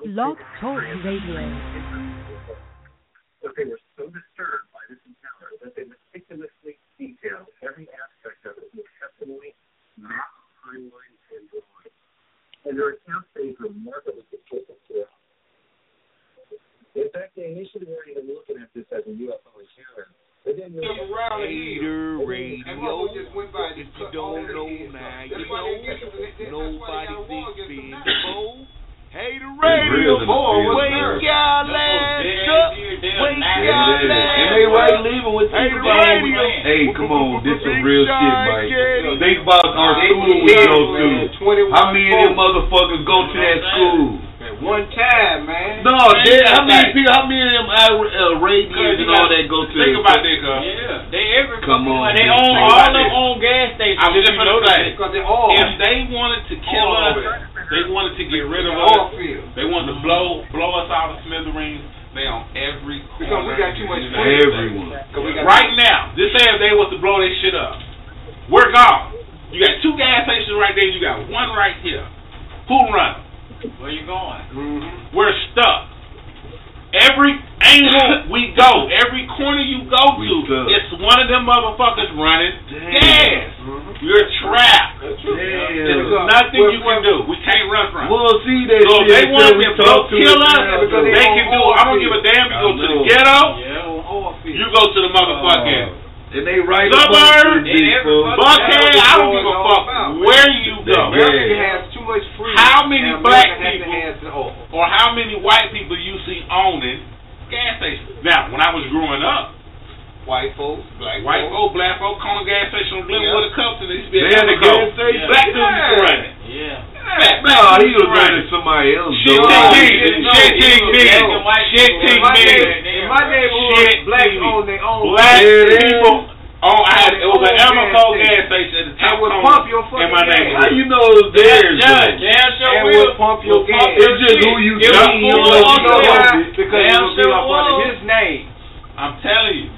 Blog Talk Radio. But they were so disturbed by this encounter that they meticulously detailed every aspect of it with testimony, maps, timelines, and drawings. And their accounts stayed remarkably consistent throughout. In fact, they initially weren't even looking at this as a UFO encounter. They didn't really Hater Radio. If you don't know now, you know. Nobody thinks big. Hater Radio. Wake y'all ass up. Wake y'all ass up. And they right leaving with Hater Radio. Hey, come on, this some real shit, Mike. Think about our school we go to. How many of them motherfuckers go to that school? One time, man. No, how many of them radios and all that go to? Think about that, cuz. Yeah, they every. Come on. They own all of them on gas stations. I was just gonna say, because they all. if they wanted to kill us, they wanted to get rid of us. They wanted to blow us out of smithereens. They on every corner. Because we got too much. Everyone. Right now, just say if they was to blow this shit up, we're gone. You got two gas stations right there. You got one right here. Who run? Where you going? Mm-hmm. We're stuck. Every angle we go, every corner you go to, it's one of them motherfuckers running gas. Mm-hmm. You're trapped. There's nothing you can do. We can't run from it. Well, see, they so if they want to kill us, they can do it. I don't give a damn. You go to the ghetto, you go to the motherfucking and they right suburbs, Buckhead, I don't give a fuck where you go. America has too much freedom. How many black people or how many white people you see owning gas stations? Now, when I was growing up, white folks, black folks, corner gas station on Glenwood, Compton, they used to be at the gas station. Black dudes used to run it. Yeah. No, he was running somebody else. Shit, in my neighborhood, blacks own their own. Black people. It was an Amoco gas station at the top pump your fucking in my neighborhood. How you know it was theirs? Damn sure pump your gas. It's just who you see. Because it will be up under his name. I'm telling you.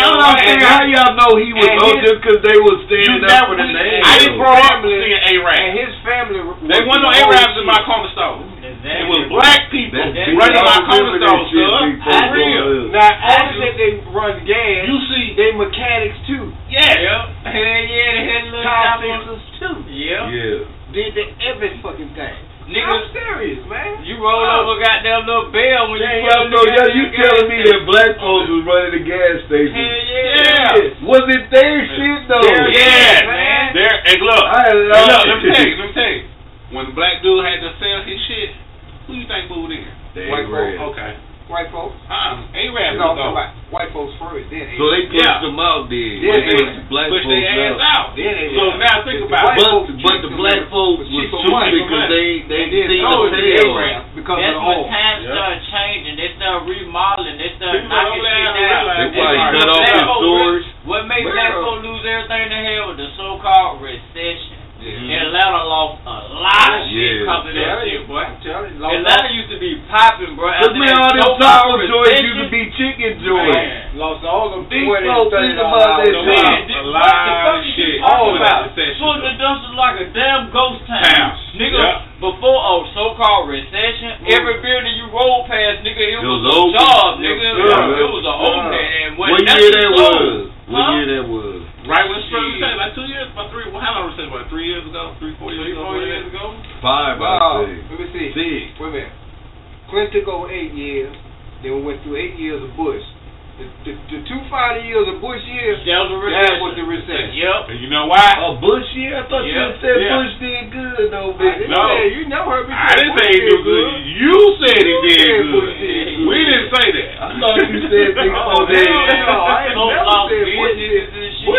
How y'all know he was just because they was standing up for the name? I didn't grow up seeing A-Rap. And his family. They wasn't no A-Raps in my corner store. It was black people running my corner store, for real. Now, only that they run gas, you see, they mechanics too. Yeah. Hell yeah, they had little car fixers too. Yeah. Did every fucking thing. Nigga, I'm serious, man. You roll over goddamn little bell when you you telling me that black folks was running the gas station? Hell yeah. Was it their shit though? Yeah, man. And look, let me tell you. When the black dude had to sell his shit, who you think moved in? White folks. Okay. White folks? A-Rap no, white folks first, then so they pushed them out then. Black pushed folks their ass out. So now think about it. But the black folks was stupid because they didn't know A-Rap because that's of the when times started changing. They started remodeling. They started knocking shit down. They probably cut off the stores. What made black folks lose everything they had was the so-called recession. Atlanta lost a lot of shit because of that shit, boy. Atlanta used to be popping, bro. Cause man, all them taco joints used to be chicken joints. Lost all them things. Think about that shit. A lot of shit. All about it. Put the dumpsters like a damn ghost town. Nigga, before a so-called recession, every building you roll past, nigga, it was a job, nigga. It was an open. And what year that was? What year that was? Right when it started, like 2 years, about 3. How long was it? About 3 years ago? 4 years ago? 5, I think. Let me see. 6. Wait a minute. Clinton took over 8 years. Then we went through 8 years of Bush. The 2 final years of Bush years, that was the recession. Yep. And you know why? A Bush year? I thought you said Bush did good, though, baby. No. You never heard me say I didn't say he did good. You said he did good. We didn't say that. I thought you said Big O did. No, I ain't never said Bush did.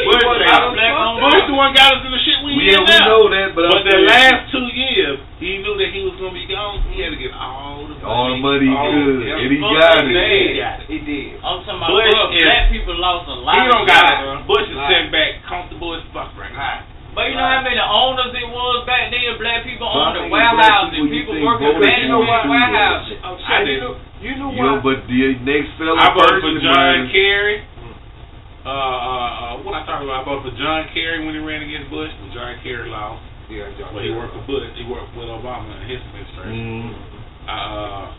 Bush the one got us in the shit we in now. We know that, but the last 2 years, he knew that he was going to be gone. He had to get all the money he could. And he got it. He did. I'm talking about black people lost a lot. He don't got it. Bush is sitting back comfortable as fuck right now. But you know how many owners it was back then? Black people owned the warehouses and people working manual warehouses. I did. You know what? But the next fella I voted for John Kerry. What I talking about? I voted for John Kerry when he ran against Bush. When John Kerry lost. Yeah, John. Well, he worked for Bush. He worked with Obama in his administration.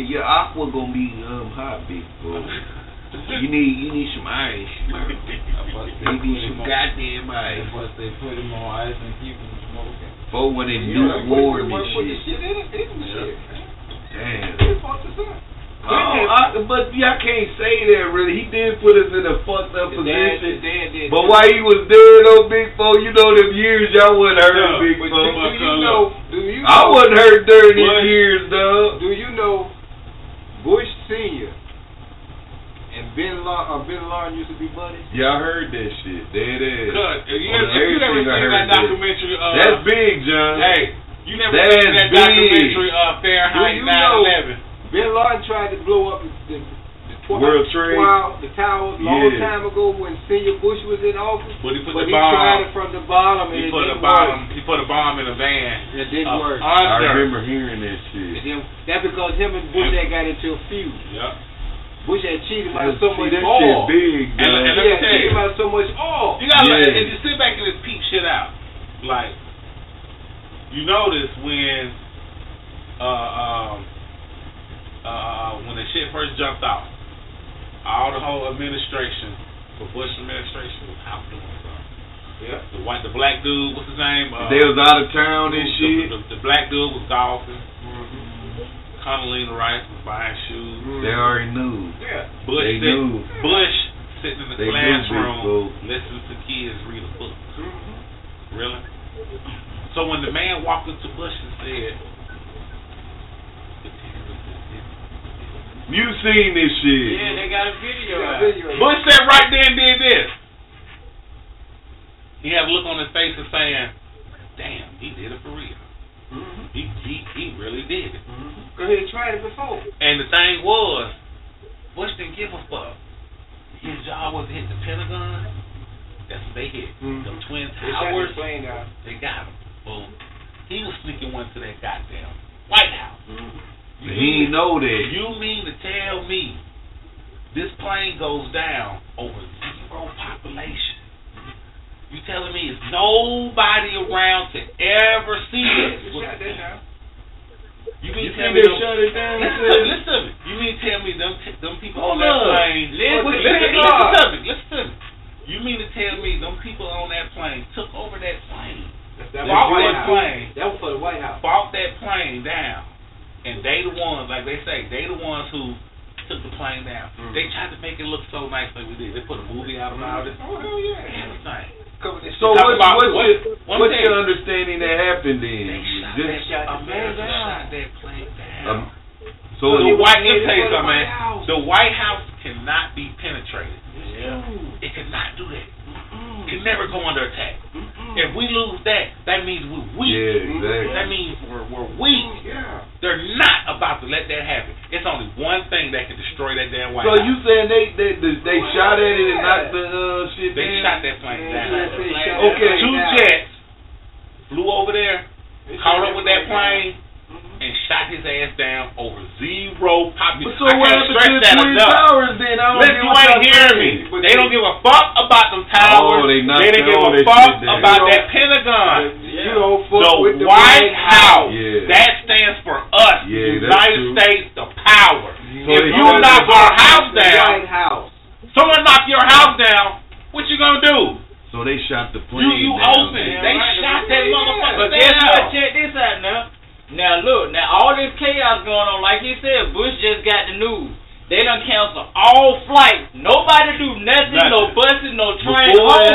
Yeah, your aqua gonna be hot, big boy. You need some ice. You need some goddamn ice. Plus they put him on ice and keep him smoking. For when it lukewarm and Put the shit. shit in it. Damn. They fucked us up. But y'all can't say that really. He did put us in a fucked up position. Dad did. But while he was dead though, Big Four, you know them years y'all wasn't hurt, Big Four. Do you know? I wasn't hurt during these years, dog. Do you know Bush Senior and Bin Laden used to be buddies? Yeah, I heard that shit. There it is. If you ever seen that documentary, that's big, John. Hey, you never seen that documentary Fahrenheit 9/11? Bin Laden tried to blow up the World Trade, the towers long time ago when Senior Bush was in office. But he put he the bomb. tried it from the bottom. He and put it a didn't bomb. work. He put a bomb in a van. It didn't work. I remember hearing that shit. And then, that's because him and Bush had got into a feud. Yep. Bush had cheated by so much that oil. shit big, And let me tell cheated you, by so much oil. you gotta and just sit back and just peep shit out. Like, you notice when the shit first jumped off, all the whole administration, the Bush administration was out doing something. Yeah. The black dude, what's his name? They was out of town and shit. The black dude was golfing. Condoleezza Rice was buying shoes. They already knew. Yeah. Knew. Bush sitting in the classroom listening to kids read a book. Really? So when the man walked up to Bush and said, "You seen this shit?" Yeah, they got a video out. Bush said right there and did this. He had a look on his face of saying, "Damn, he did it for real. He really did it." Because he tried it before. And the thing was, Bush didn't give a fuck. His job was to hit the Pentagon. That's what they hit. The Twin Towers. They got him. Boom. He was sneaking one to that goddamn White House. He didn't know that. You mean to tell me this plane goes down over zero population? You telling me it's nobody around to ever see this? You mean tell me shut it down? Listen to me. You mean tell me them people on that plane? Listen to me. You mean to tell me them people on that plane took over that plane? That was for the White House. Bought that plane down, and they the ones, like they say, they the ones who took the plane down. They tried to make it look so nice like we did. They put a movie out about it. Oh hell yeah! Everything. So what's your understanding that happened then? They shot that plane down. So let me tell you something, man. The White House cannot be penetrated. Yeah. It cannot do that. It can never go under attack. If we lose that means we're weak. Yeah, exactly. That means we're weak. Yeah. They're not about to let that happen. It's only one thing that can destroy that damn White House. So you saying they shot at it and knocked the shit down? They shot that plane down. Okay. 2 jets flew over there, caught up with that plane, and shot his ass down over zero population. So what happened to the Twin Towers then? Listen, you ain't hearing me. They don't give a fuck about them towers. They didn't give a fuck about that Pentagon. The White House. That stands for us. The United States, the power. If you knock our house down, someone knock your house down, what you gonna do? So they shot the plane down. You open. They shot that motherfucker down. But guess what? Check this out now. Now look, all this chaos going on, like he said, Bush just got the news. They done cancel all flights. Nobody do nothing, no buses, no trains.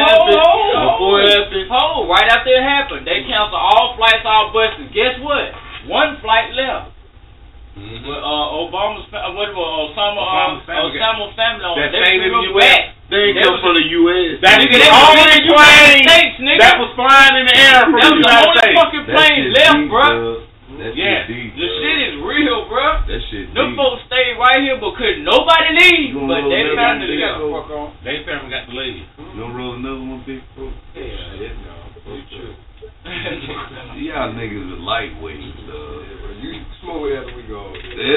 Right after it happened, they cancel all flights, all buses. Guess what? One flight left. Osama's family on it. They bring them back. They ain't come from the U.S. That is the only plane that was flying in the air from the United States. That was the only fucking plane left, bro. That shit deep. The shit is real, bro. That shit deep. Them folks stayed right here but couldn't nobody leave. But they found the got the fuck on. They family got to leave. You gonna roll another one, big bro? Yeah, that's no. True. Y'all niggas are lightweight, You smoke it after we go.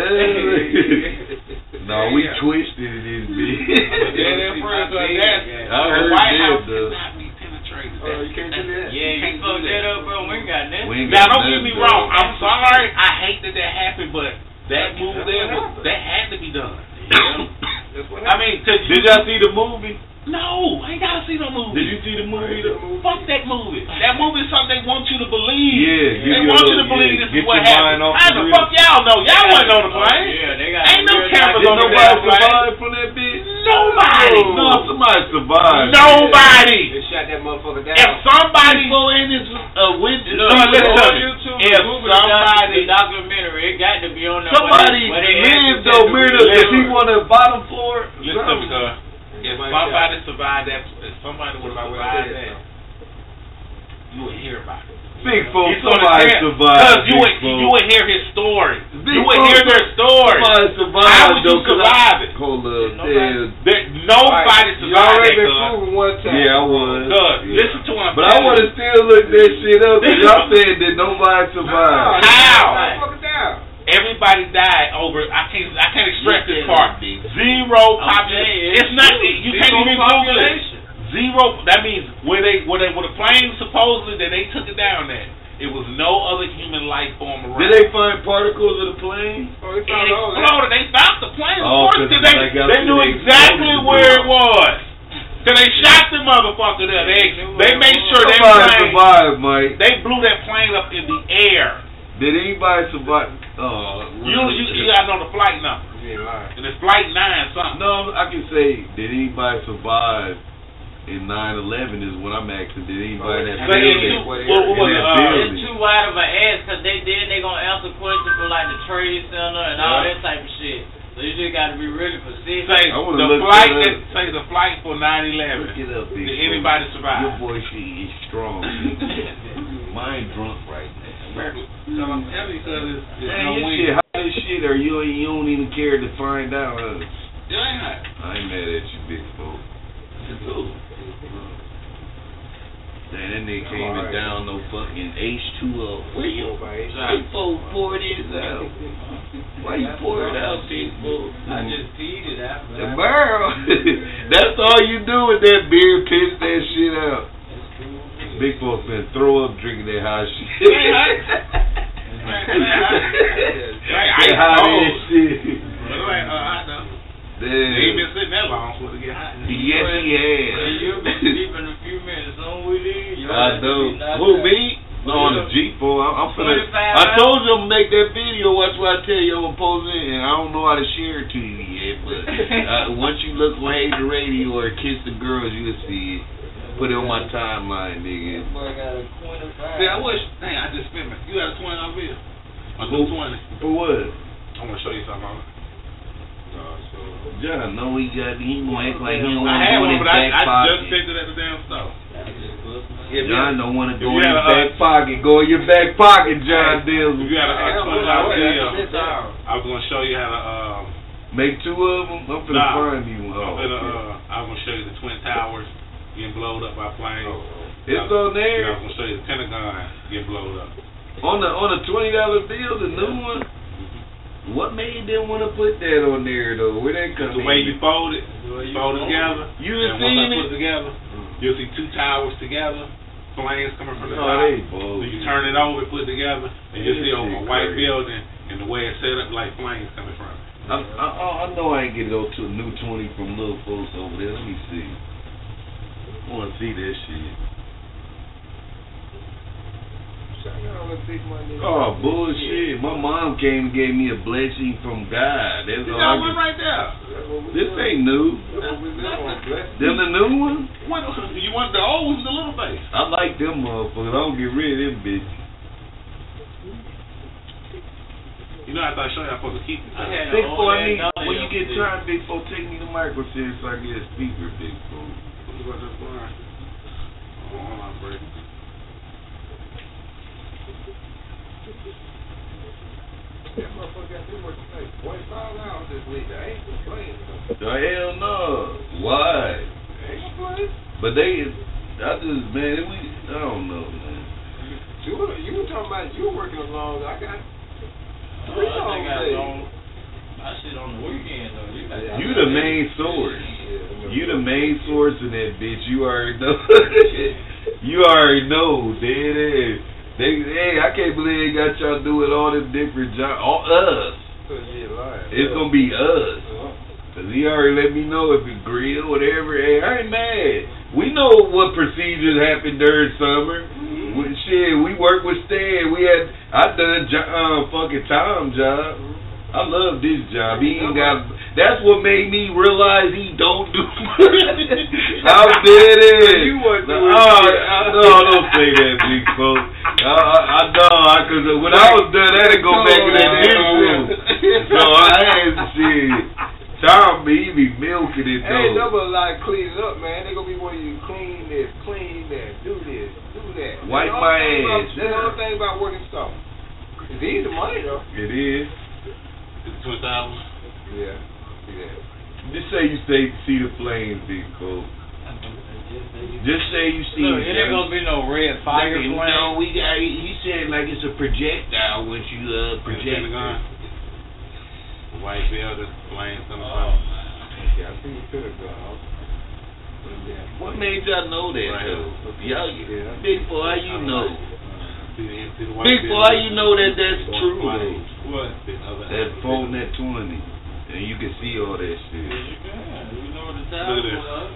No, we twisted in this bitch. The White House cannot be penetrated. You can't do that? Yeah, you fucked that up, bro. We ain't got nothing. Now, don't get me wrong. I'm sorry. I hate that happened, but that move there that had to be done. Yeah. I mean, cause did y'all see the movie? No, I ain't gotta see no movie. Did you see the movie? Fuck that movie. That movie is something they want you to believe. Yeah, they want you to believe this is what happened. How the real. fuck y'all know? Y'all wasn't on the plane. Yeah, they got ain't no cameras on the plane. Nobody survived from that bitch? Nobody. No, somebody survived. Nobody. They shot that motherfucker down. If somebody go in this witness, if somebody the documentary, it got to be on there. Somebody lived though, Myrna, the people on the bottom floor. Listen to me, sir. If somebody survived that, if somebody would have survived that, you would hear about it. Big folks, somebody survived. Because you would hear his story. You would hear their story. Somebody survived. How would you survive it? Hold up, nobody survived that. Proven one time. Yeah, I was. Listen to him. But I want to still look that shit up. Y'all said that nobody survived. How? Everybody died over. I can't extract this part. Zero population. It's not. You can't even Google it. Zero. That means where the plane supposedly that they took it down at, it was no other human life form around. Did they find particles of the plane? They exploded. They found the plane. Oh, of course, they knew exactly where it was. Cause they shot the motherfucker there. They made sure that plane survived, Mike. They blew that plane up in the air. Did anybody survive? You gotta know the flight number. And it's flight 9 something. No, I can say, did anybody survive in 9/11 is what I'm asking. Did anybody that building? It's too wide of an ass because they gonna answer questions for like the Trade Center and all that type of shit. So you just gotta be really specific. Say the flight for 9/11. Look it up, did anybody survive? Your boy, she is strong. Mine drunk right now. So I'm telling you, cause it's no way. Shit, how this shit, or you don't even care to find out? You ain't hot. I ain't mad at you, big folk. It's cool. Man, that nigga came and down no fucking H2O. Where you? Big folk pour this out. Why you pour it out, big folk? I just peed it out. The barrel. That's all you do with that beer, piss that shit out. Big folks been throw up drinking that hot shit. Hot ass shit. He ain't been sitting that long for it to get hot. Yes, he has. You'll be deep in a few minutes. On with it. I know. Who, me? No, on the Jeep, boy. I'm finna. I told you I'm gonna make that video. Watch what I tell you. I'm gonna post it, and I don't know how to share it to you yet. But once you look on Hey the Radio or Kiss the Girls, you'll see it. Put it on my timeline, nigga. See, I wish. Dang, I just spent it. You got a $20 bill. I do 20. For what? I'm gonna show you something on it. John, no, he gonna act like he don't want to go in his back pocket. I just picked it at the damn store. John don't want to go in his back pocket. Go in your back pocket, John Dills. If you got a $20 bill, I was gonna show you how to make 2 of them. I'm finna find you one. I'm gonna show you the Twin Towers getting blown up by planes. It's on there. I'm gonna show you the Pentagon getting blown up. On the $20 bill, the new one. What made them want to put that on there though? Where that come? The way you fold it, fold it together. You and once I put it together, you'll see 2 towers together, planes coming from the top. So you turn it over, put it together, and you see over a white building and the way it's set up like planes coming from. I know I ain't get to go to a new 20 from little folks over there. Let me see. I want to see that shit. Oh, bullshit. My mom came and gave me a blessing from God. That's all one right there. This ain't new. Them the new one? You want the old ones, the little face? I like them motherfuckers. I don't get rid of them bitches. You know, I thought I showed you how I'm supposed to keep it. Big boy, when you get tired, big boy, take me to microchip so I get a speaker, big boy. Hold on, break. The hell no. Why? But I don't know, man. You were talking about you working along. I got 3 songs. I shit on the weekend though. You the main source. You the main source in that bitch. You already know. You already know, dead ass. Hey, I can't believe they got y'all doing all them different jobs. All us. It's gonna be us. Cause he already let me know if it's grill, whatever. Hey, I ain't mad. We know what procedures happen during summer. Shit, we work with Stan. I done fucking Tom job. I love this job. He ain't got. That's what made me realize he don't do much. I'm dead in. Don't say that, big folks. I know, cause when I was done, I had to go back in that dish room. So I had shit. Tom he be milking it though. Hey, double like clean it up, man. They gonna be wanting you to clean this, do this, do that. Wipe my ass. That's the other thing about working stuff. It's easy money though. It is. It's $20. Yeah. See that. Just say you see the flames, big folks. Just say you see. Look, it ain't gonna be no red fire flame. No, we got. He said like it's a projectile once you project the gun. White building, flame, something. Yeah, I think you could have gone. What made y'all know that though? Y'all, Big Boy, how you know? Big Boy, how you know that that's true though? What? That phone, that 20, and you can see all that shit. You know what the time was.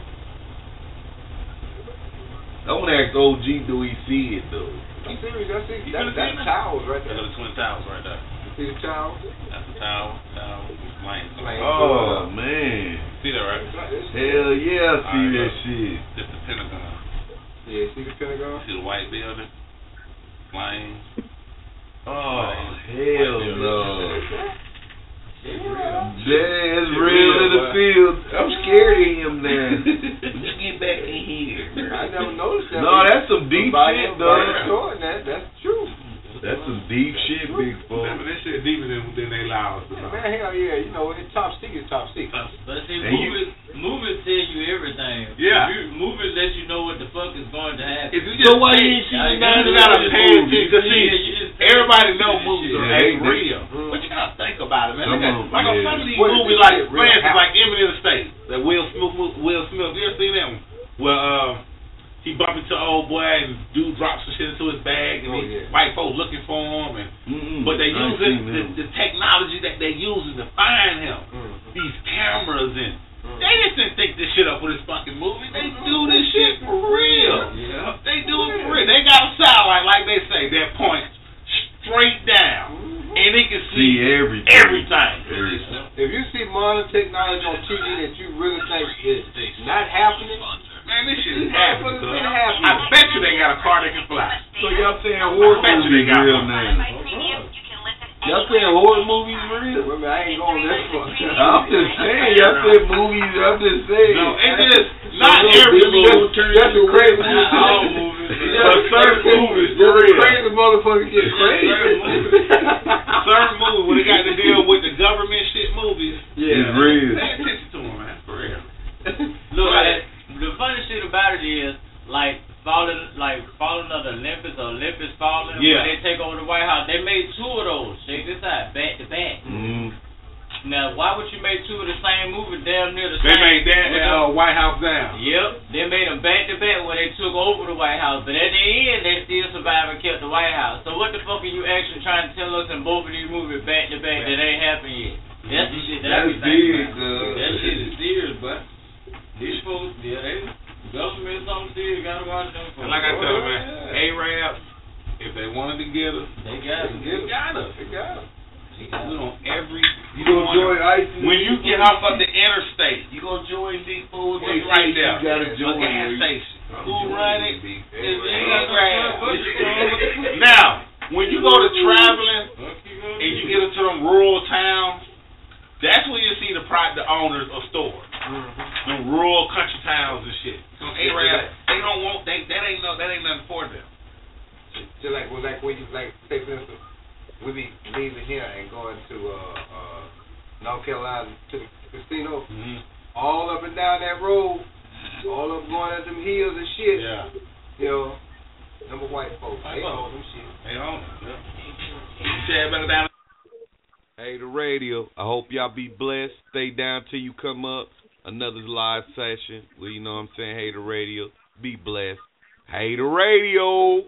I want to ask OG, do he see it though? I'm serious. That's towels right there. Those are the twin towels right there. See the towels? That's the towel, flame. Oh man. See that right? Hell yeah, I see that shit. That's the Pentagon. Yeah, see the Pentagon? See the white building? Flames. Oh, hell no. It's real in the field. I'm scared of him now. Let's get back in here. I never noticed that. No, that's some deep shit, though. That's true. That's some deep shit, big folks. Man, this shit deeper than they allow us to know. Man, hell yeah. You know, it's top secret, top secret. But see, movies tell you everything. Yeah. Movies let you know what the fuck is going to happen. If you just why you ain't seen none of gotta pay attention. Cause see, everybody know movies ain't real. But you gotta think about it, man. Like on some of these movies, like for instance, like Eminent Estate, that Will Smith. You ever seen that one? Well, he bumped into an old boy and dude drops some shit into his bag and white folks looking for him but they using the technology that they using to find him. These cameras and they just didn't think this shit up with this fucking movie. They do this shit for real. Yeah. They do it for real. They got a satellite, like they say, that points straight down. And they can see everything. If you see modern technology on TV that you really think is not happening, man, this shit is happening. I bet you they got a car that can fly. So y'all saying horror movies real now? Y'all saying horror movies real? Well, I ain't going this far. I'm just saying, y'all said movies, I'm just saying. No, it is not every movie. That's a crazy movie. All movies. But certain movies, for real. Crazy motherfucker get crazy. Certain movies, when they got to deal with the government shit movies, it's real. Pay attention to them, man, for real. Look, the funny shit about it is, falling of the Olympus or Olympus falling when they take over the White House. They made 2 of those. Check this out, back to back. Now, why would you make 2 of the same movie damn near the same? They made that White House down. Yep, they made them back to back when they took over the White House. But at the end, they still survived and kept the White House. So what the fuck are you actually trying to tell us in both of these movies back to back that ain't happened yet? That's the shit that I be thinking about. That shit is serious, but these folks, government something serious, gotta watch them folks. And like I tell you, man, Arabs, if they wanted to get us, they got us. They got us. We on every. You gonna join ICE? When you get off of the interstate, you gonna join Big Food right there. You gotta join a gas station. Who run it? Now, when you go to traveling and you get into them rural towns, that's when you see the owners of stores. Them rural country towns and shit. So Arabs, they don't want that ain't nothing for them. Just like when you say for instance, we be leaving here and going to North Carolina to the casino, all up and down that road, all up going at them hills and shit. Yeah. You know, number white folks, they own them shit. They own them. Yeah. Hey, the radio. I hope y'all be blessed. Stay down till you come up. Another live session. Well, you know what I'm saying? Hey, the radio. Be blessed. Hey, the radio.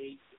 8